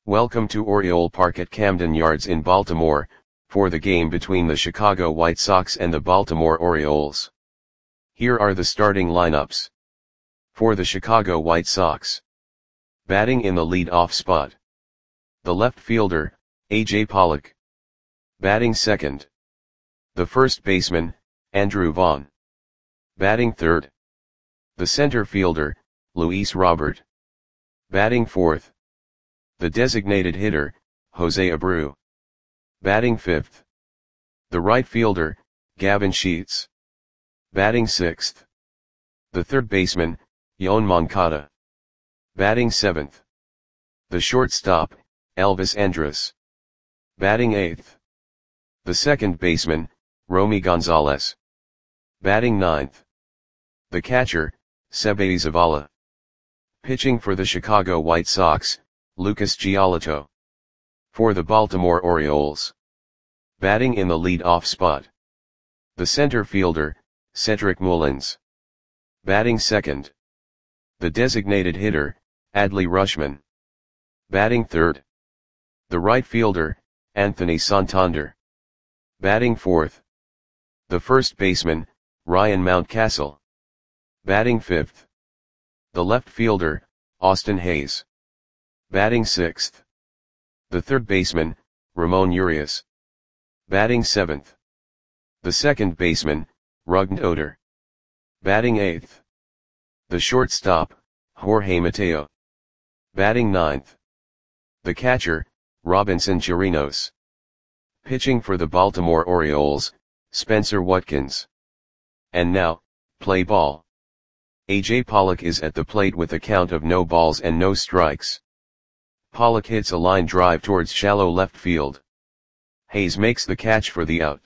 Welcome to Oriole Park at Camden Yards in Baltimore, for the game between the Chicago White Sox and the Baltimore Orioles. Here are the starting lineups. For the Chicago White Sox. Batting in the lead-off spot. The left fielder, A.J. Pollock. Batting second. The first baseman, Andrew Vaughn. Batting third. The center fielder, Luis Robert. Batting fourth. The designated hitter, Jose Abreu. Batting fifth. The right fielder, Gavin Sheets. Batting sixth. The third baseman, Yoan Moncada. Batting seventh. The shortstop, Elvis Andrus. Batting eighth. The second baseman, Romy Gonzalez. Batting ninth. The catcher, Seby Zavala. Pitching for the Chicago White Sox, Lucas Giolito. For the Baltimore Orioles. Batting in the lead-off spot. The center fielder, Cedric Mullins. Batting second. The designated hitter, Adley Rutschman. Batting third. The right fielder, Anthony Santander. Batting fourth. The first baseman, Ryan Mountcastle. Batting fifth. The left fielder, Austin Hayes. Batting sixth. The third baseman, Ramon Urias. Batting seventh. The second baseman, Rougned Odor. Batting eighth. The shortstop, Jorge Mateo. Batting ninth. The catcher, Robinson Chirinos. Pitching for the Baltimore Orioles, Spencer Watkins. And now, play ball. A.J. Pollock is at the plate with a count of no balls and no strikes. Pollock hits a line drive towards shallow left field. Hayes makes the catch for the out.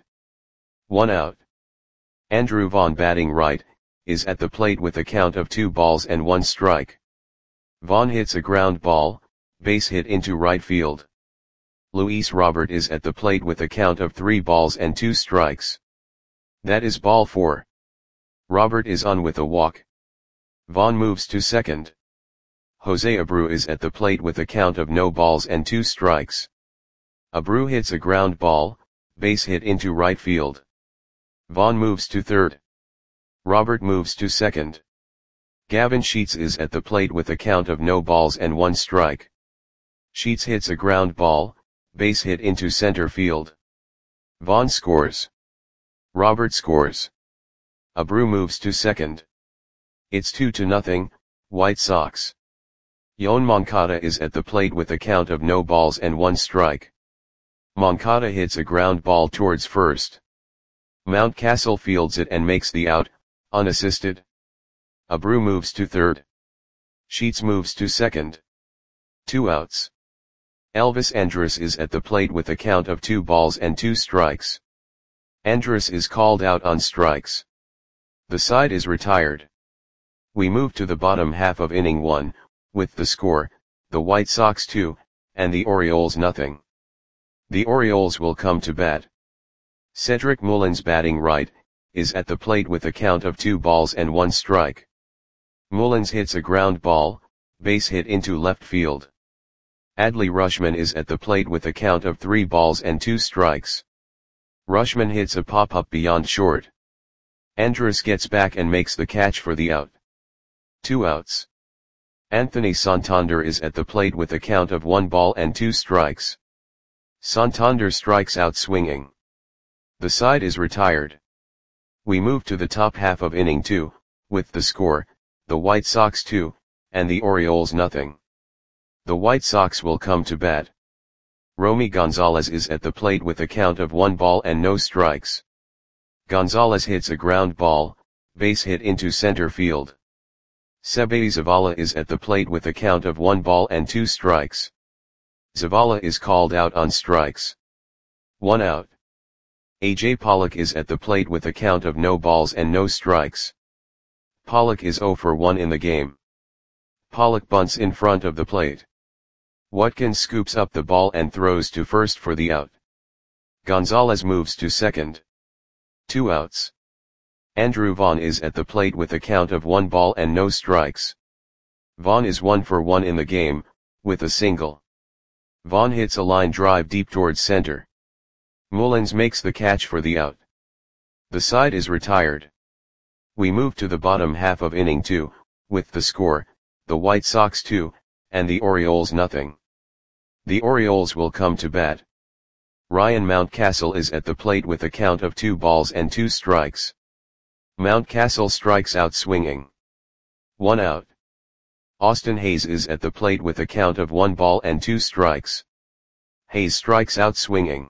1 out. Andrew Vaughn, batting right, is at the plate with a count of 2 balls and 1 strike. Vaughn hits a ground ball, base hit into right field. Luis Robert is at the plate with a count of 3 balls and 2 strikes. That is ball 4. Robert is on with a walk. Vaughn moves to second. Jose Abreu is at the plate with a count of no balls and 2 strikes. Abreu hits a ground ball, base hit into right field. Vaughn moves to third. Robert moves to second. Gavin Sheets is at the plate with a count of no balls and 1 strike. Sheets hits a ground ball, base hit into center field. Vaughn scores. Robert scores. Abreu moves to second. It's 2-0, White Sox. Yoan Moncada is at the plate with a count of no balls and 1 strike. Moncada hits a ground ball towards first. Mountcastle fields it and makes the out, unassisted. Abreu moves to third. Sheets moves to second. 2 outs. Elvis Andrus is at the plate with a count of 2 balls and 2 strikes. Andrus is called out on strikes. The side is retired. We move to the bottom half of inning 1, with the score, the White Sox 2, and the Orioles nothing. The Orioles will come to bat. Cedric Mullins, batting right, is at the plate with a count of 2 balls and 1 strike. Mullins hits a ground ball, base hit into left field. Adley Rutschman is at the plate with a count of 3 balls and 2 strikes. Rutschman hits a pop-up beyond short. Andrus gets back and makes the catch for the out. 2 outs. Anthony Santander is at the plate with a count of 1 ball and 2 strikes. Santander strikes out swinging. The side is retired. We move to the top half of inning 2, with the score, the White Sox 2, and the Orioles nothing. The White Sox will come to bat. Romy Gonzalez is at the plate with a count of 1 ball and no strikes. Gonzalez hits a ground ball, base hit into center field. Seby Zavala is at the plate with a count of 1 ball and 2 strikes. Zavala is called out on strikes. 1 out. A.J. Pollock is at the plate with a count of no balls and no strikes. Pollock is 0 for 1 in the game. Pollock bunts in front of the plate. Watkins scoops up the ball and throws to first for the out. Gonzalez moves to second. 2 outs. Andrew Vaughn is at the plate with a count of 1 ball and no strikes. Vaughn is 1 for 1 in the game, with a single. Vaughn hits a line drive deep towards center. Mullins makes the catch for the out. The side is retired. We move to the bottom half of inning 2, with the score, the White Sox 2, and the Orioles nothing. The Orioles will come to bat. Ryan Mountcastle is at the plate with a count of 2 balls and 2 strikes. Mountcastle strikes out swinging. 1 out. Austin Hayes is at the plate with a count of 1 ball and 2 strikes. Hayes strikes out swinging.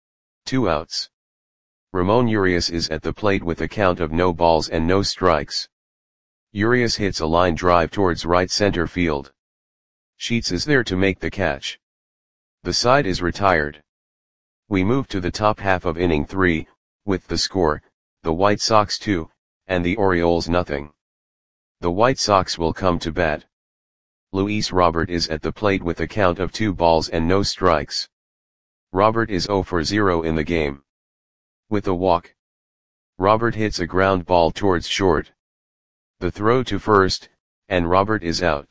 2 outs. Ramon Urias is at the plate with a count of no balls and no strikes. Urias hits a line drive towards right center field. Sheets is there to make the catch. The side is retired. We move to the top half of inning 3, with the score, the White Sox 2, and the Orioles nothing. The White Sox will come to bat. Luis Robert is at the plate with a count of 2 balls and no strikes. Robert is 0 for 0 in the game. With a walk, Robert hits a ground ball towards short. The throw to first, and Robert is out.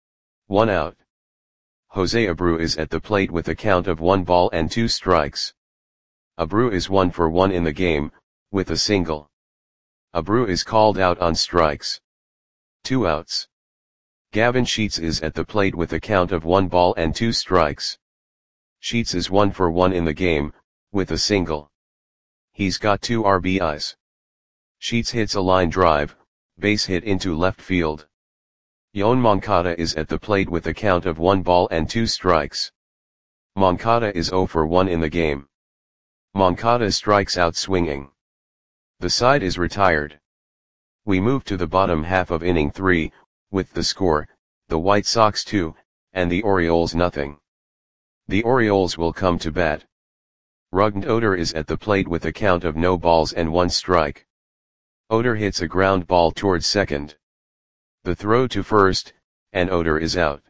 1 out. Jose Abreu is at the plate with a count of 1 ball and 2 strikes. Abreu is 1 for 1 in the game, with a single. Abreu is called out on strikes. 2 outs. Gavin Sheets is at the plate with a count of 1 ball and 2 strikes. Sheets is 1 for 1 in the game, with a single. He's got 2 RBIs. Sheets hits a line drive, base hit into left field. Yoan Moncada is at the plate with a count of 1 ball and 2 strikes. Moncada is 0 for 1 in the game. Moncada strikes out swinging. The side is retired. We move to the bottom half of inning 3, with the score, the White Sox 2, and the Orioles nothing. The Orioles will come to bat. Rougned Odor is at the plate with a count of no balls and 1 strike. Odor hits a ground ball towards second. The throw to first, and Odor is out.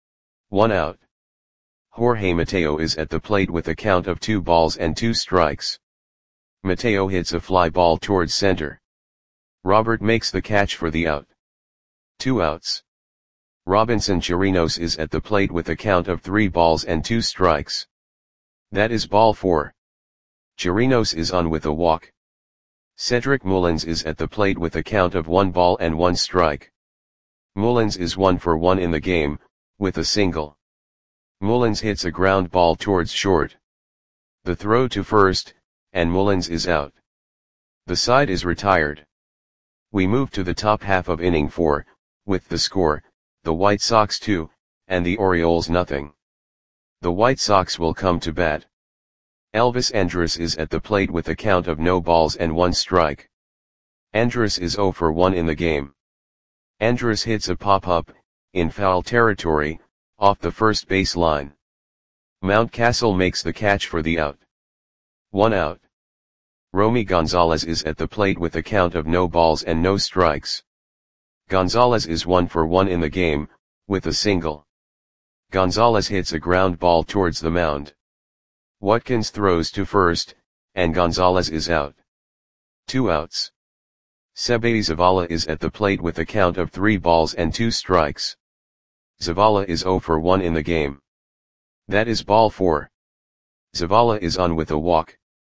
1 out. Jorge Mateo is at the plate with a count of 2 balls and 2 strikes. Mateo hits a fly ball towards center. Robert makes the catch for the out. 2 outs. Robinson Chirinos is at the plate with a count of 3 balls and 2 strikes. That is ball 4. Chirinos is on with a walk. Cedric Mullins is at the plate with a count of 1 ball and 1 strike. Mullins is 1 for 1 in the game, with a single. Mullins hits a ground ball towards short. The throw to first, and Mullins is out. The side is retired. We move to the top half of inning 4, with the score, the White Sox 2, and the Orioles nothing. The White Sox will come to bat. Elvis Andrus is at the plate with a count of no balls and 1 strike. Andrus is 0 for 1 in the game. Andrus hits a pop-up, in foul territory, off the first base line. Mountcastle makes the catch for the out. 1 out. Romy Gonzalez is at the plate with a count of no balls and no strikes. Gonzalez is 1 for 1 in the game, with a single. Gonzalez hits a ground ball towards the mound. Watkins throws to first, and Gonzalez is out. 2 outs. Seby Zavala is at the plate with a count of 3 balls and 2 strikes. Zavala is 0 for 1 in the game. That is ball 4. Zavala is on with a walk.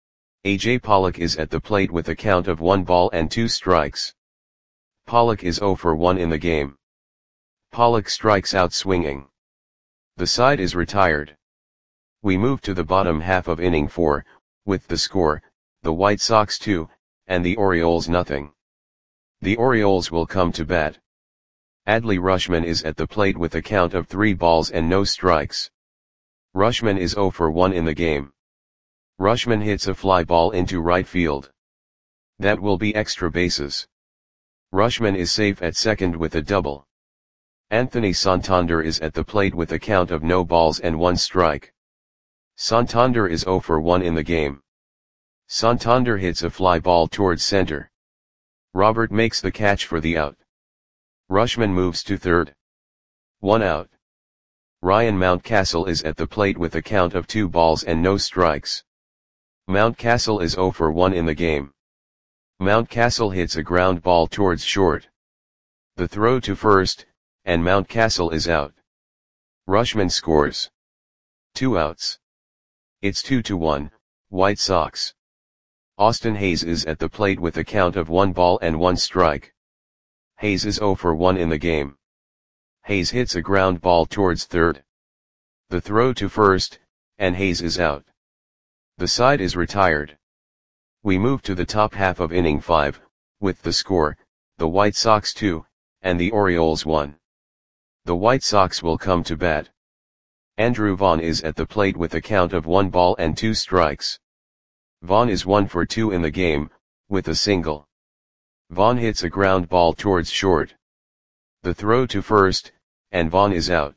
AJ Pollock is at the plate with a count of 1 ball and 2 strikes. Pollock is 0 for 1 in the game. Pollock strikes out swinging. The side is retired. We move to the bottom half of inning 4, with the score, the White Sox 2, and the Orioles nothing. The Orioles will come to bat. Adley Rutschman is at the plate with a count of 3 balls and no strikes. Rutschman is 0 for 1 in the game. Rutschman hits a fly ball into right field. That will be extra bases. Rutschman is safe at second with a double. Anthony Santander is at the plate with a count of no balls and 1 strike. Santander is 0 for 1 in the game. Santander hits a fly ball towards center. Robert makes the catch for the out. Rutschman moves to third. 1 out. Ryan Mountcastle is at the plate with a count of 2 balls and no strikes. Mountcastle is 0 for 1 in the game. Mountcastle hits a ground ball towards short. The throw to first, and Mountcastle is out. Rutschman scores. 2 outs. It's 2-1, White Sox. Austin Hays is at the plate with a count of 1 ball and 1 strike. Hays is 0 for 1 in the game. Hays hits a ground ball towards third. The throw to first, and Hays is out. The side is retired. We move to the top half of inning 5, with the score, the White Sox 2, and the Orioles 1. The White Sox will come to bat. Andrew Vaughn is at the plate with a count of 1 ball and 2 strikes. Vaughn is 1 for 2 in the game, with a single. Vaughn hits a ground ball towards short. The throw to first, and Vaughn is out.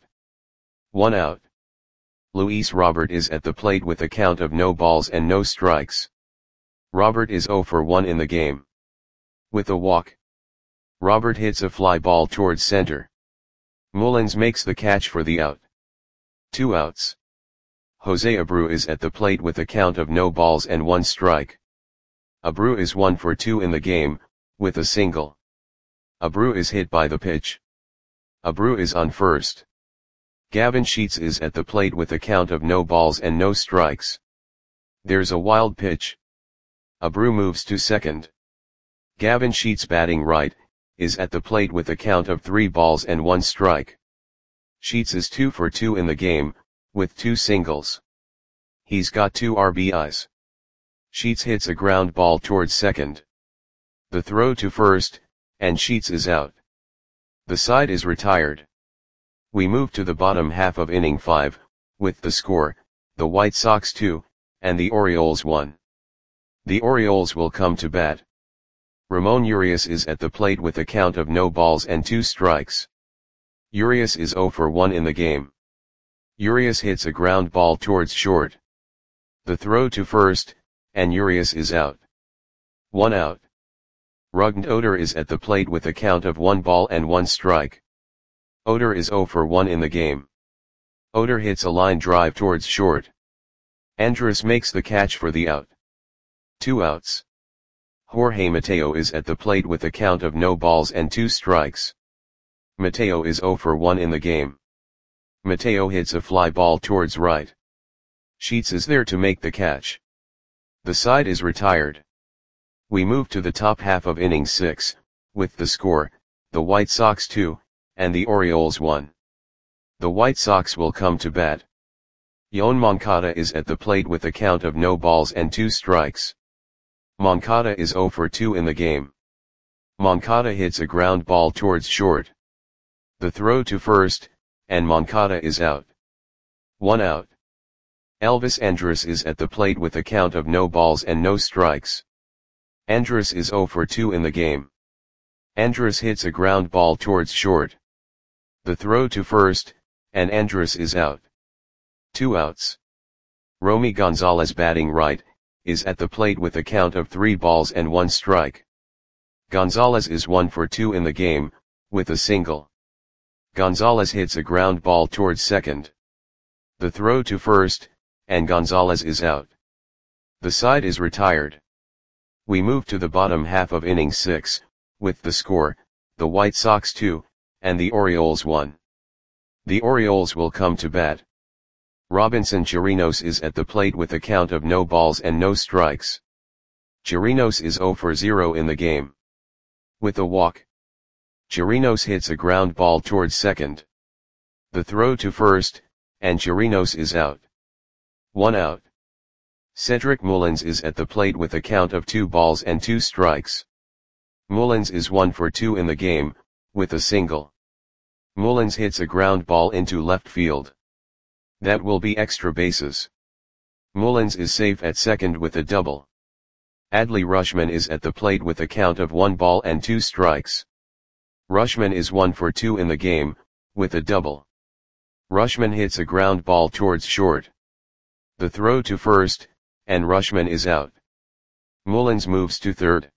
1 out. Luis Robert is at the plate with a count of no balls and no strikes. Robert is 0 for 1 in the game. With a walk. Robert hits a fly ball towards center. Mullins makes the catch for the out. 2 outs. Jose Abreu is at the plate with a count of no balls and 1 strike. Abreu is 1 for 2 in the game, with a single. Abreu is hit by the pitch. Abreu is on first. Gavin Sheets is at the plate with a count of no balls and no strikes. There's a wild pitch. Abreu moves to second. Gavin Sheets, batting right, is at the plate with a count of 3 balls and 1 strike. Sheets is 2 for 2 in the game, with 2 singles. He's got 2 RBIs. Sheets hits a ground ball towards second. The throw to first, and Sheets is out. The side is retired. We move to the bottom half of inning 5, with the score, the White Sox 2, and the Orioles 1. The Orioles will come to bat. Ramon Urias is at the plate with a count of no balls and 2 strikes. Urias is 0 for 1 in the game. Urias hits a ground ball towards short. The throw to first, and Urias is out. 1 out. Rougned Odor is at the plate with a count of 1 ball and 1 strike. Odor is 0 for 1 in the game. Odor hits a line drive towards short. Andrus makes the catch for the out. 2 outs. Jorge Mateo is at the plate with a count of no balls and 2 strikes. Mateo is 0 for 1 in the game. Mateo hits a fly ball towards right. Sheets is there to make the catch. The side is retired. We move to the top half of inning 6, with the score, the White Sox 2, and the Orioles 1. The White Sox will come to bat. Yoan Moncada is at the plate with a count of no balls and 2 strikes. Moncada is 0 for 2 in the game. Moncada hits a ground ball towards short. The throw to first, and Moncada is out. 1 out. Elvis Andrus is at the plate with a count of no balls and no strikes. Andrus is 0 for 2 in the game. Andrus hits a ground ball towards short. The throw to first, and Andrus is out. 2 outs. Romy Gonzalez, batting right, is at the plate with a count of 3 balls and 1 strike. Gonzalez is 1 for 2 in the game, with a single. Gonzalez hits a ground ball towards second. The throw to first, and Gonzalez is out. The side is retired. We move to the bottom half of inning 6, with the score, the White Sox 2, and the Orioles 1. The Orioles will come to bat. Robinson Chirinos is at the plate with a count of no balls and no strikes. Chirinos is 0 for 0 in the game. With a walk. Chirinos hits a ground ball towards second. The throw to first, and Chirinos is out. 1 out. Cedric Mullins is at the plate with a count of 2 balls and 2 strikes. Mullins is 1 for 2 in the game, with a single. Mullins hits a ground ball into left field. That will be extra bases. Mullins is safe at second with a double. Adley Rutschman is at the plate with a count of 1 ball and 2 strikes. Rutschman is 1 for 2 in the game, with a double. Rutschman hits a ground ball towards short. The throw to first, and Rutschman is out. Mullins moves to third.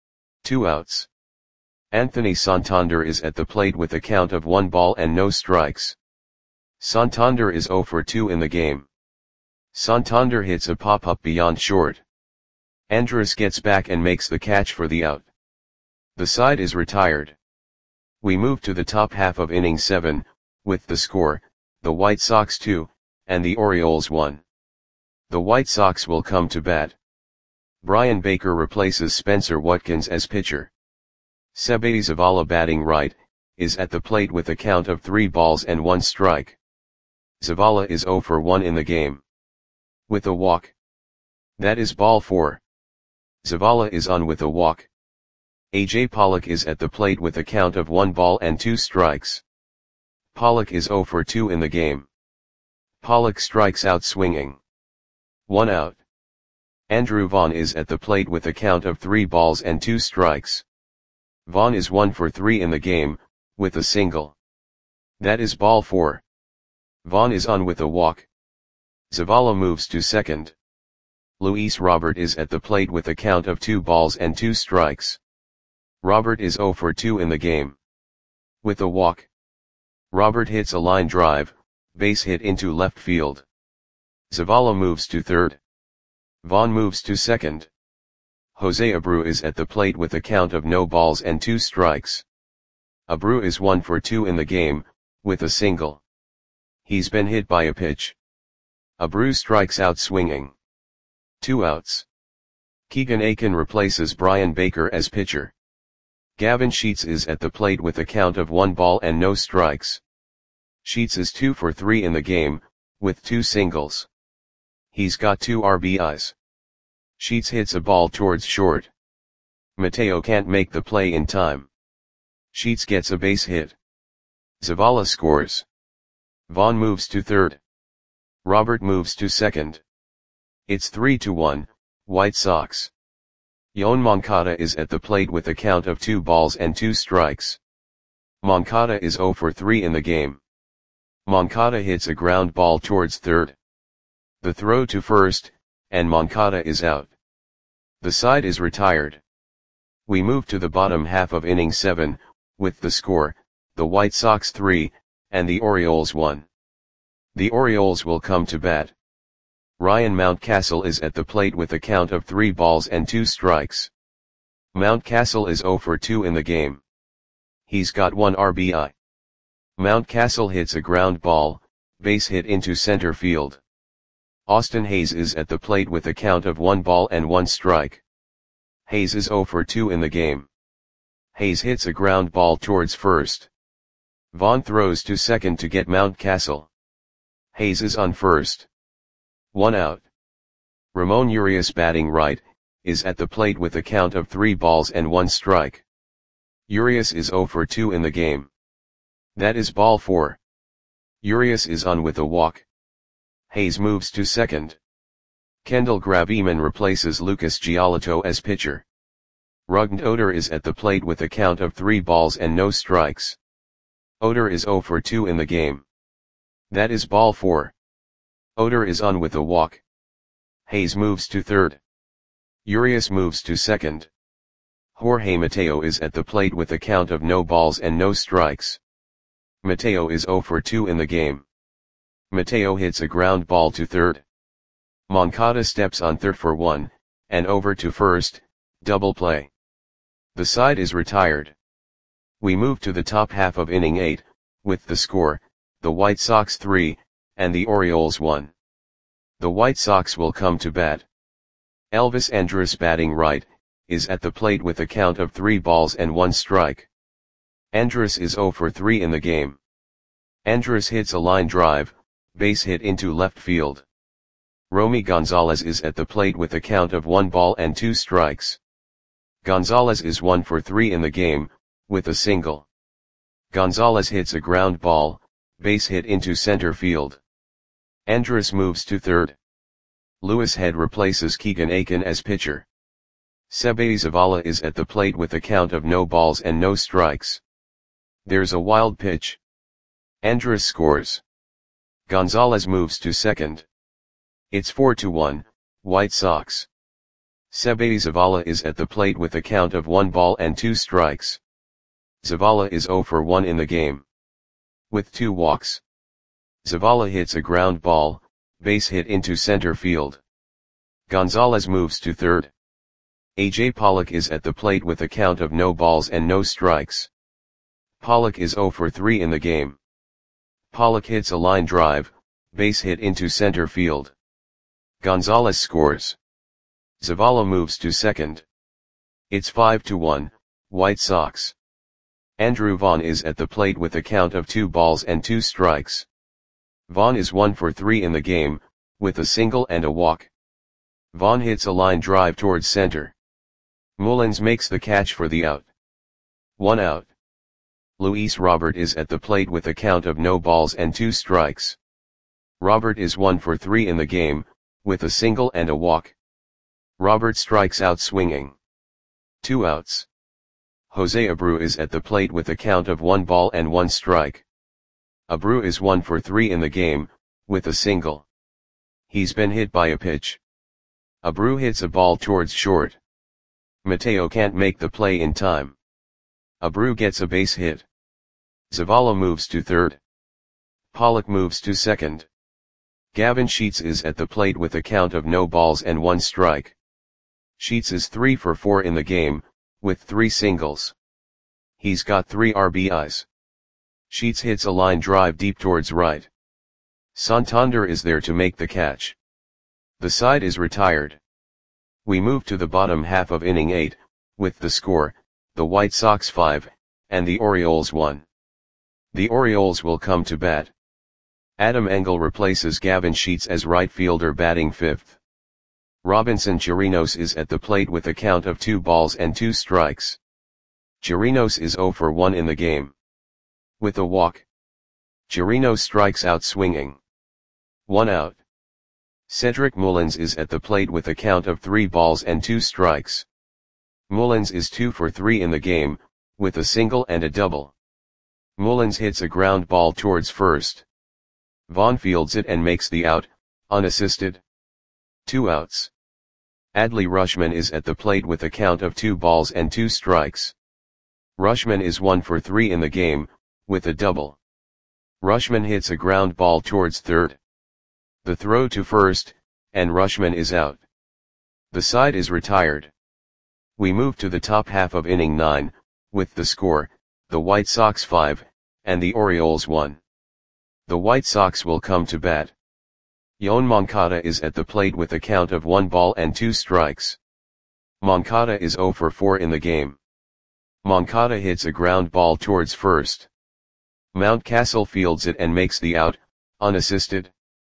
2 outs. Anthony Santander is at the plate with a count of 1 ball and no strikes. Santander is 0 for 2 in the game. Santander hits a pop-up beyond short. Andrus gets back and makes the catch for the out. The side is retired. We move to the top half of inning 7, with the score, the White Sox 2, and the Orioles won. The White Sox will come to bat. Brian Baker replaces Spencer Watkins as pitcher. Seby Zavala batting right, is at the plate with a count of 3 balls and 1 strike. Zavala is 0 for 1 in the game. With a walk. That is ball 4. Zavala is on with a walk. A.J. Pollock is at the plate with a count of 1 ball and 2 strikes. Pollock is 0 for 2 in the game. Pollock strikes out swinging. 1 out. Andrew Vaughn is at the plate with a count of 3 balls and 2 strikes. Vaughn is 1 for 3 in the game, with a single. That is ball 4. Vaughn is on with a walk. Zavala moves to second. Luis Robert is at the plate with a count of 2 balls and 2 strikes. Robert is 0 for 2 in the game. With a walk. Robert hits a line drive, base hit into left field. Zavala moves to third. Vaughn moves to second. Jose Abreu is at the plate with a count of no balls and 2 strikes. Abreu is 1 for 2 in the game, with a single. He's been hit by a pitch. Abreu strikes out swinging. 2 outs. Keegan Akin replaces Brian Baker as pitcher. Gavin Sheets is at the plate with a count of 1 ball and no strikes. Sheets is 2 for 3 in the game, with 2 singles. He's got 2 RBIs. Sheets hits a ball towards short. Mateo can't make the play in time. Sheets gets a base hit. Zavala scores. Vaughn moves to third. Robert moves to second. It's 3-1, White Sox. Yoan Moncada is at the plate with a count of 2 balls and 2 strikes. Moncada is 0 for 3 in the game. Moncada hits a ground ball towards third. The throw to first, and Moncada is out. The side is retired. We move to the bottom half of inning 7, with the score, the White Sox 3, and the Orioles 1. The Orioles will come to bat. Ryan Mountcastle is at the plate with a count of 3 balls and 2 strikes. Mountcastle is 0 for 2 in the game. He's got 1 RBI. Mountcastle hits a ground ball, base hit into center field. Austin Hayes is at the plate with a count of 1 ball and 1 strike. Hayes is 0 for 2 in the game. Hayes hits a ground ball towards first. Vaughn throws to second to get Mountcastle. Hayes is on first. 1 out. Ramon Urias batting right, is at the plate with a count of 3 balls and 1 strike. Urias is 0 for 2 in the game. That is ball 4. Urias is on with a walk. Hayes moves to second. Kendall Graveman replaces Lucas Giolito as pitcher. Rougned Odor is at the plate with a count of 3 balls and no strikes. Odor is 0 for 2 in the game. That is ball 4. Odor is on with a walk. Hayes moves to third. Urias moves to second. Jorge Mateo is at the plate with a count of no balls and no strikes. Mateo is 0 for 2 in the game. Mateo hits a ground ball to third. Moncada steps on third for 1, and over to first, double play. The side is retired. We move to the top half of inning 8, with the score, the White Sox 3, and the Orioles 1. The White Sox will come to bat. Elvis Andrus batting right, is at the plate with a count of 3 balls and 1 strike. Andrus is 0 for 3 in the game. Andrus hits a line drive, base hit into left field. Romy Gonzalez is at the plate with a count of 1 ball and 2 strikes. Gonzalez is 1 for 3 in the game, with a single. Gonzalez hits a ground ball, base hit into center field. Andrus moves to third. Louis Head replaces Keegan Akin as pitcher. Seby Zavala is at the plate with a count of no balls and no strikes. There's a wild pitch. Andrus scores. Gonzalez moves to second. It's 4-1, White Sox. Seby Zavala is at the plate with a count of 1 ball and 2 strikes. Zavala is 0 for 1 in the game. With 2 walks. Zavala hits a ground ball, base hit into center field. Gonzalez moves to third. A.J. Pollock is at the plate with a count of no balls and no strikes. Pollock is 0 for 3 in the game. Pollock hits a line drive, base hit into center field. Gonzalez scores. Zavala moves to second. It's 5-1, White Sox. Andrew Vaughn is at the plate with a count of 2 balls and 2 strikes. Vaughn is 1 for 3 in the game, with a single and a walk. Vaughn hits a line drive towards center. Mullins makes the catch for the out. 1 out. Luis Robert is at the plate with a count of no balls and 2 strikes. Robert is 1 for 3 in the game, with a single and a walk. Robert strikes out swinging. 2 outs. Jose Abreu is at the plate with a count of 1 ball and 1 strike. Abreu is 1 for 3 in the game, with a single. He's been hit by a pitch. Abreu hits a ball towards short. Mateo can't make the play in time. Abreu gets a base hit. Zavala moves to third. Pollock moves to second. Gavin Sheets is at the plate with a count of no balls and 1 strike. Sheets is 3 for 4 in the game, with 3 singles. He's got 3 RBIs. Sheets hits a line drive deep towards right. Santander is there to make the catch. The side is retired. We move to the bottom half of inning 8, with the score, the White Sox 5, and the Orioles 1. The Orioles will come to bat. Adam Engel replaces Gavin Sheets as right fielder batting 5th. Robinson Chirinos is at the plate with a count of 2 balls and 2 strikes. Chirinos is 0 for 1 in the game. With a walk. Chirinos strikes out swinging. 1 out. Cedric Mullins is at the plate with a count of 3 balls and 2 strikes. Mullins is 2 for 3 in the game, with a single and a double. Mullins hits a ground ball towards first. Vaughn fields it and makes the out, unassisted. 2 outs. Adley Rutschman is at the plate with a count of 2 balls and 2 strikes. Rutschman is 1 for 3 in the game, with a double. Rutschman hits a ground ball towards third. The throw to first, and Rutschman is out. The side is retired. We move to the top half of inning 9, with the score, the White Sox 5, and the Orioles 1. The White Sox will come to bat. Yoan Moncada is at the plate with a count of 1 ball and 2 strikes. Moncada is 0 for 4 in the game. Moncada hits a ground ball towards first. Mountcastle fields it and makes the out, unassisted.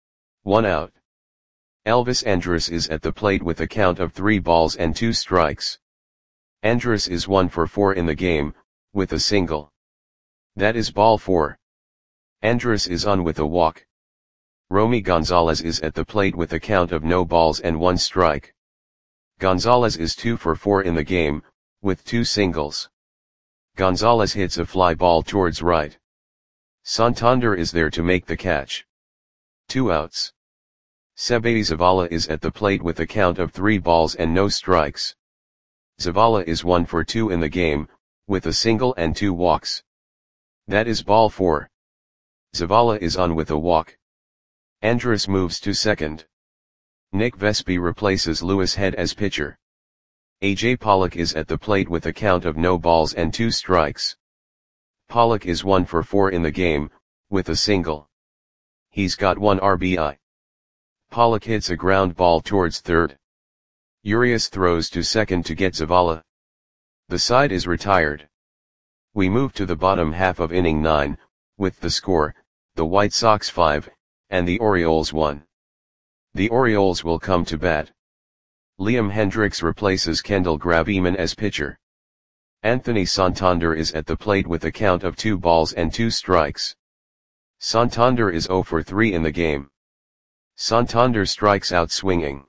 1 out. Elvis Andrus is at the plate with a count of 3 balls and 2 strikes. Andrus is 1 for 4 in the game, with a single. That is ball 4. Andrus is on with a walk. Romy Gonzalez is at the plate with a count of no balls and 1 strike. Gonzalez is 2 for 4 in the game, with 2 singles. Gonzalez hits a fly ball towards right. Santander is there to make the catch. 2 outs. Seby Zavala is at the plate with a count of 3 balls and no strikes. Zavala is 1 for 2 in the game, with a single and 2 walks. That is ball 4. Zavala is on with a walk. Andrus moves to second. Nick Vespi replaces Lewis Head as pitcher. A.J. Pollock is at the plate with a count of no balls and 2 strikes. Pollock is 1 for 4 in the game, with a single. He's got 1 RBI. Pollock hits a ground ball towards third. Urias throws to second to get Zavala. The side is retired. We move to the bottom half of inning 9, with the score, the White Sox 5, and the Orioles 1. The Orioles will come to bat. Liam Hendriks replaces Kendall Graveman as pitcher. Anthony Santander is at the plate with a count of 2 balls and 2 strikes. Santander is 0 for 3 in the game. Santander strikes out swinging.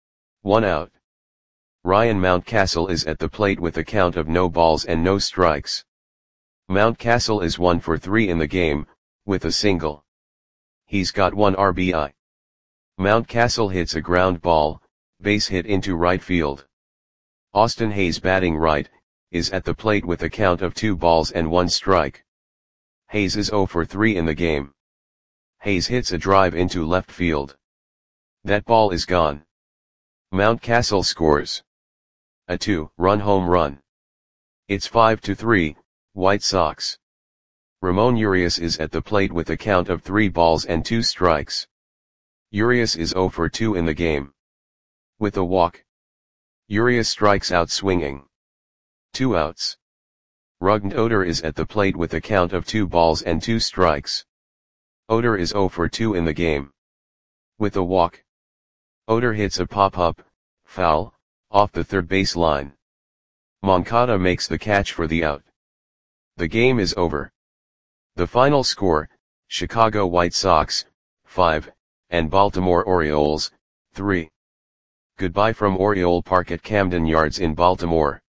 1 out. Ryan Mountcastle is at the plate with a count of no balls and no strikes. Mountcastle is 1 for 3 in the game, with a single. He's got 1 RBI. Mountcastle hits a ground ball, base hit into right field. Austin Hayes batting right, is at the plate with a count of 2 balls and 1 strike. Hayes is 0 for 3 in the game. Hayes hits a drive into left field. That ball is gone. Mountcastle scores a 2-run home run. It's 5-3, White Sox. Ramon Urias is at the plate with a count of 3 balls and 2 strikes. Urias is 0 for 2 in the game. With a walk. Urias strikes out swinging. 2 outs. Rugnet Odor is at the plate with a count of 2 balls and 2 strikes. Odor is 0 for 2 in the game. With a walk. Odor hits a pop-up, foul, off the third base line. Moncada makes the catch for the out. The game is over. The final score, Chicago White Sox, 5, and Baltimore Orioles, 3. Goodbye from Oriole Park at Camden Yards in Baltimore.